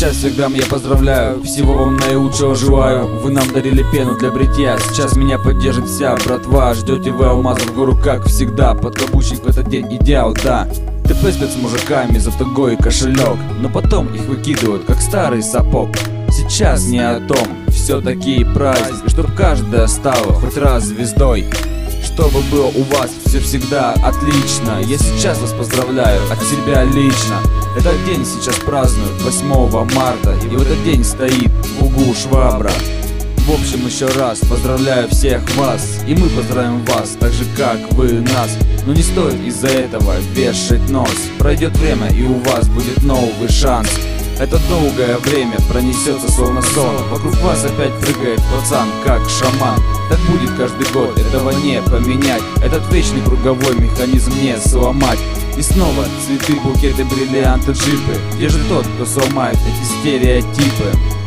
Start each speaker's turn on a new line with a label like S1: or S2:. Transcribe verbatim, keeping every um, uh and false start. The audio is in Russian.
S1: сейчас всех дам я поздравляю, всего вам наилучшего желаю. Вы нам дарили пену для бритья, сейчас меня поддержит вся братва. Ждете вы алмазов в гору, как всегда, подкаблучник в этот день идеал, да. ТП спят с мужиками за тугой кошелек, но потом их выкидывают, как старый сапог. Сейчас не о том, все-таки праздник, чтоб каждая стала хоть раз звездой. Чтобы было у вас все всегда отлично. Я сейчас вас поздравляю от себя лично. Этот день сейчас празднуют восьмого марта, и в этот день стоит в углу швабра. В общем, еще раз поздравляю всех вас, и мы поздравим вас, так же как вы нас. Но не стоит из-за этого вешать нос. Пройдет время, и у вас будет новый шанс. Это долгое время пронесется словно сон. Вокруг вас опять прыгает пацан, как шаман. Так будет каждый год, этого не поменять. Этот вечный круговой механизм не сломать. И снова цветы, букеты, бриллианты, джипы. Где же тот, кто сломает эти стереотипы?